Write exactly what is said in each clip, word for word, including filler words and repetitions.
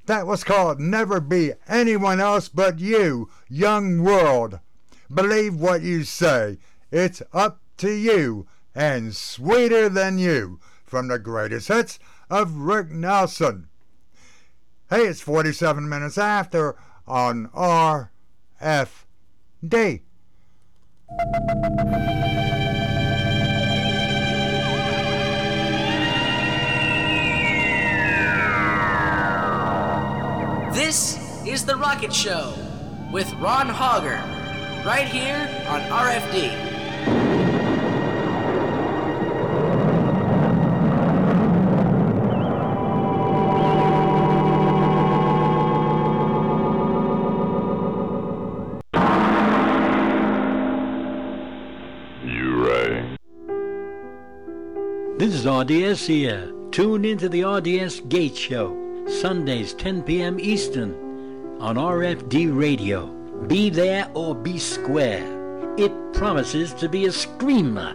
That was called Never Be Anyone Else But You, Young World. Believe what you say. It's up to you, and Sweeter Than You, from the greatest hits of Rick Nelson. Hey, it's forty-seven minutes after on R F D. This is The Rocket Show with Ron Hogger, right here on R F D. This is R D S here. Tune into the R D S Gate Show, Sundays ten p.m. Eastern on R F D Radio. Be there or be square. It promises to be a screamer.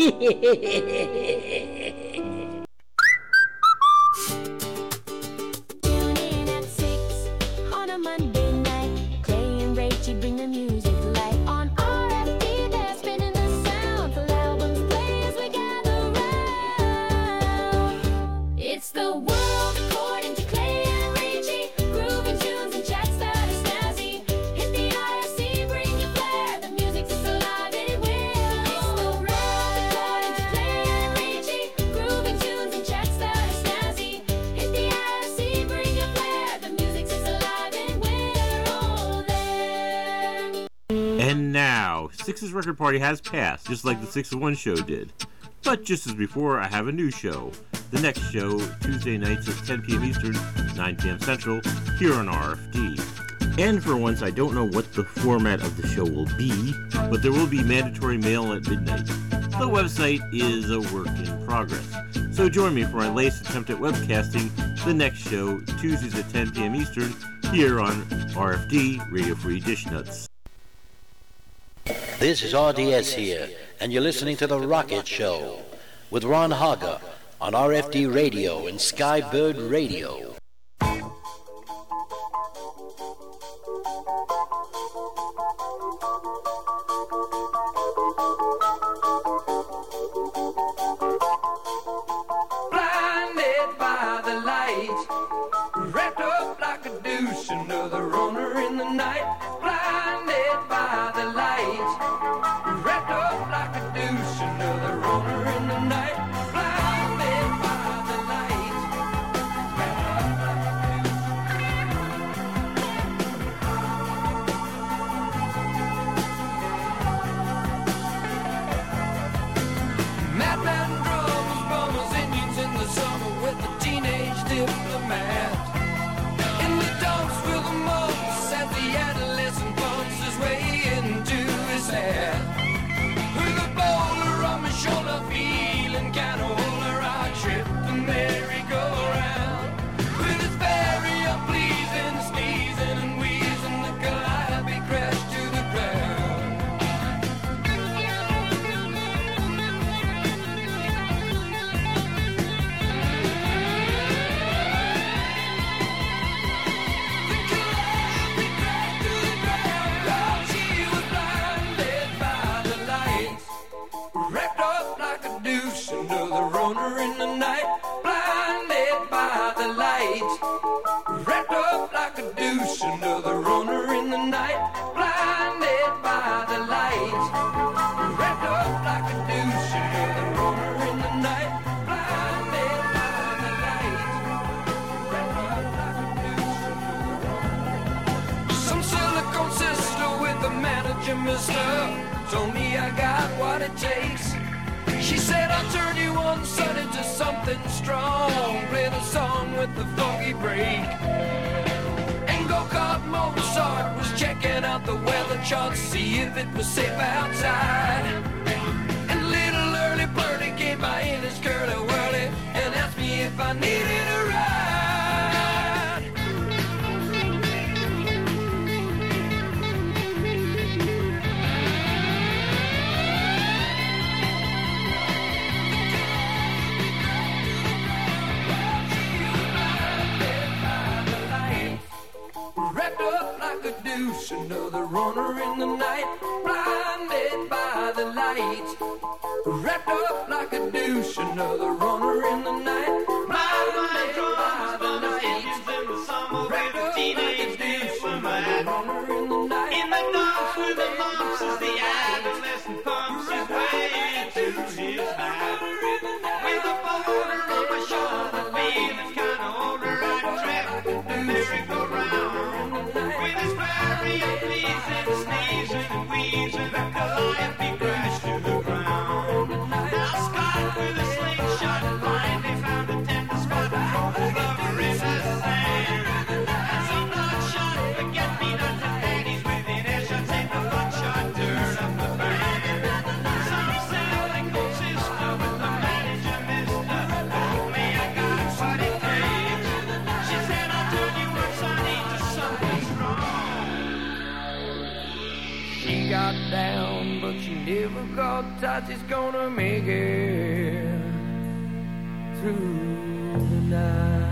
Tune in at six on a Monday night. Clay and Rachie bring the music to life. On R F D, they're spinning the sound. Full albums play as we gather round. It's the world according to Clay and Rachie. Grooving tunes and chats that are snazzy. Hit the I R C, bring your flair. The music's alive, it will. It's the world according to Clay and Rachie. Grooving tunes and chats that are snazzy. Hit the I R C, bring your flair. The music's alive, and we're all there. And now, Six's record party has passed, just like the Six of One show did. But just as before, I have a new show. The next show, Tuesday nights at ten p.m. Eastern, nine p.m. Central, here on R F D. And for once, I don't know what the format of the show will be, but there will be mandatory mail at midnight. The website is a work in progress. So join me for my latest attempt at webcasting the next show, Tuesdays at ten p.m. Eastern, here on R F D, Radio Free Dish Nuts. This is R D S here, and you're listening to The Rocket Show with Ron Hogger on R F D Radio and Skybird Radio. Blinded by the light, wrapped up like a douche, another runner in the night. Blinded by the light, wrapped up like a douche, another runner in the night. Blinded by the light, wrapped up like a douche. Madman drums, bummers, Indians in the summer with a teenage diplomat. In the dumps with the mumps as the adolescent bumps his way into his hat. With a boulder on my shoulder, feeling kind of older, I trip the merry-go-round. With his very unpleasing sneezing and wheezing, the calliope crashed to the ground. The calliope crashed to the ground. Oh, she was blinded by the light, wrapped up like a douche, another runner in the night. Blinded by the light, wrapped up like a douche, another runner in the night. Blinded by the light, wrapped up like a douche, another runner in the night. Blinded by the light, wrapped up like a douche, another. Some silicone sister with the manager, mister, told me I got what it takes. She said I'll turn you on sun into something strong. Play the song with the funky break. And go-kart Mozart was checking out the weather chart, see if it was safe outside. And little early birdie came by in his curly whirly and asked me if I needed a ride. She was blinded by the light. deuce, another runner in the night, blinded by the light. Wrapped up like a deuce, another runner in the night, blinded by the light. Wrapped up like a deuce, another runner in the night. In the dark with the lumps as the adolescent pumps his way to his back. With a boulder on my shoulder, feeling kinda older, I trap the merry-go-round. With his flurry of pleasing, sneezing and wheezing, Calliope crashed to the ground. Now Scott with a slingshot blindly found a tender spot for the lover in the sand. And some bloodshot forget-me-not and daddies within earshot take the bloodshot dirt up the band. Some cynical sister with the manager mister told me I got what it takes. She said I'll turn you on Sonny to something strong. She got down, but she never got touched. She's gonna make it through the night.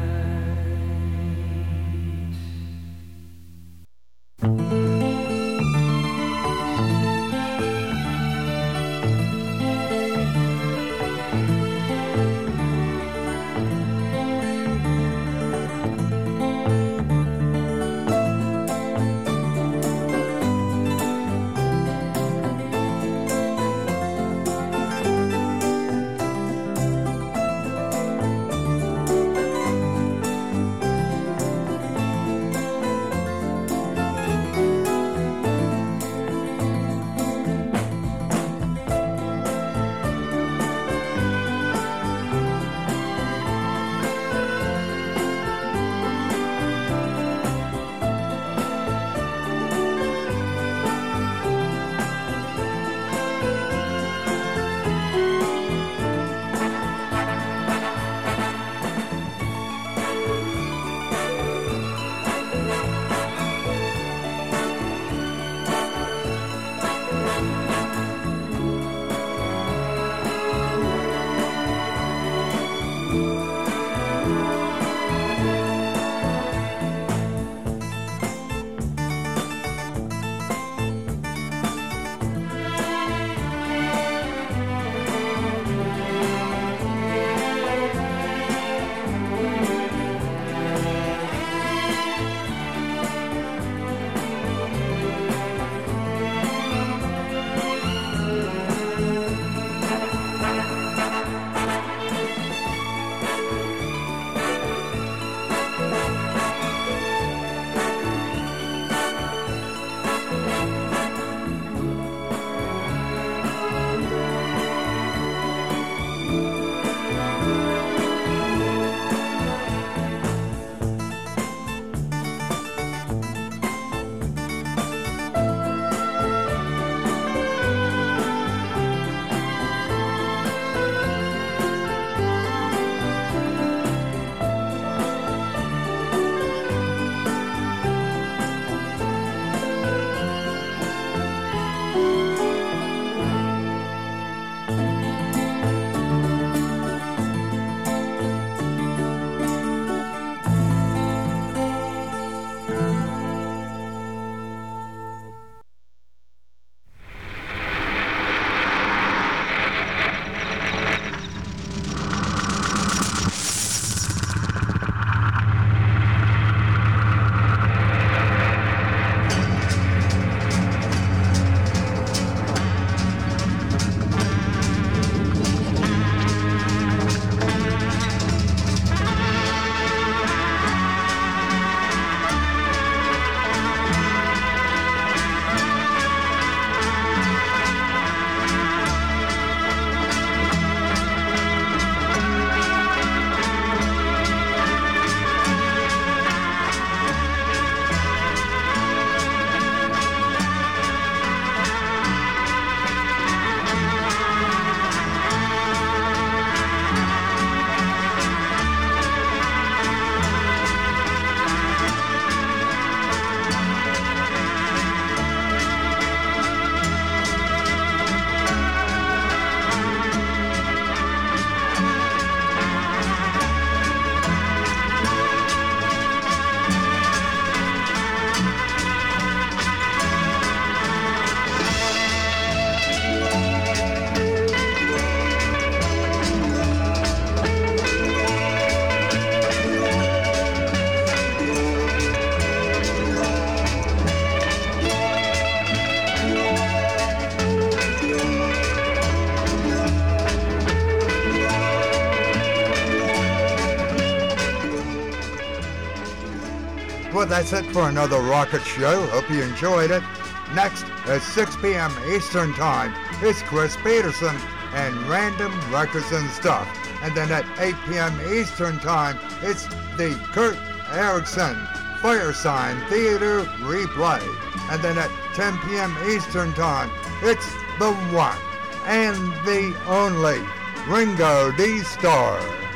Well, that's it for another Rocket Show. Hope you enjoyed it. Next, at six p.m. Eastern Time, it's Chris Peterson and Random Records and Stuff. And then at eight p.m. Eastern Time, it's the Kurt Erickson Fire Sign Theater Replay. And then at ten p.m. Eastern Time, it's the one and the only Ringo D. Starr.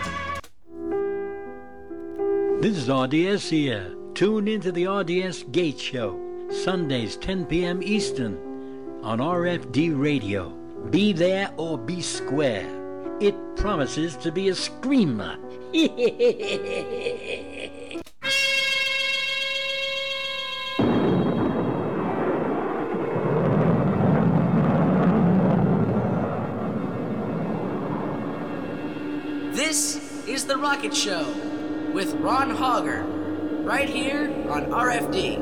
This is R D S here. Tune into the R D S Gate Show, Sundays ten p.m. Eastern on R F D Radio. Be there or be square. It promises to be a screamer. This is The Rocket Show with Ron Hogger, right here on R F D.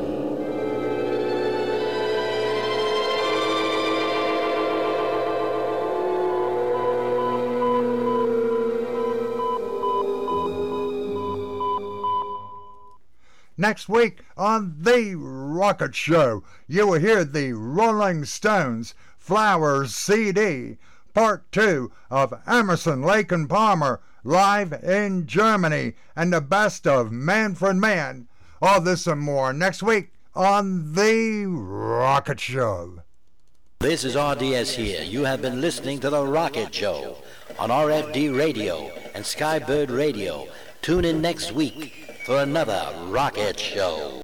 Next week on The Rocket Show, you will hear the Rolling Stones Flowers C D, Part two of Emerson, Lake and Palmer, live in Germany, and the best of Manfred Mann. All this and more next week on The Rocket Show. This is R D S here. You have been listening to The Rocket Show on R F D Radio and Skybird Radio. Tune in next week for another Rocket Show.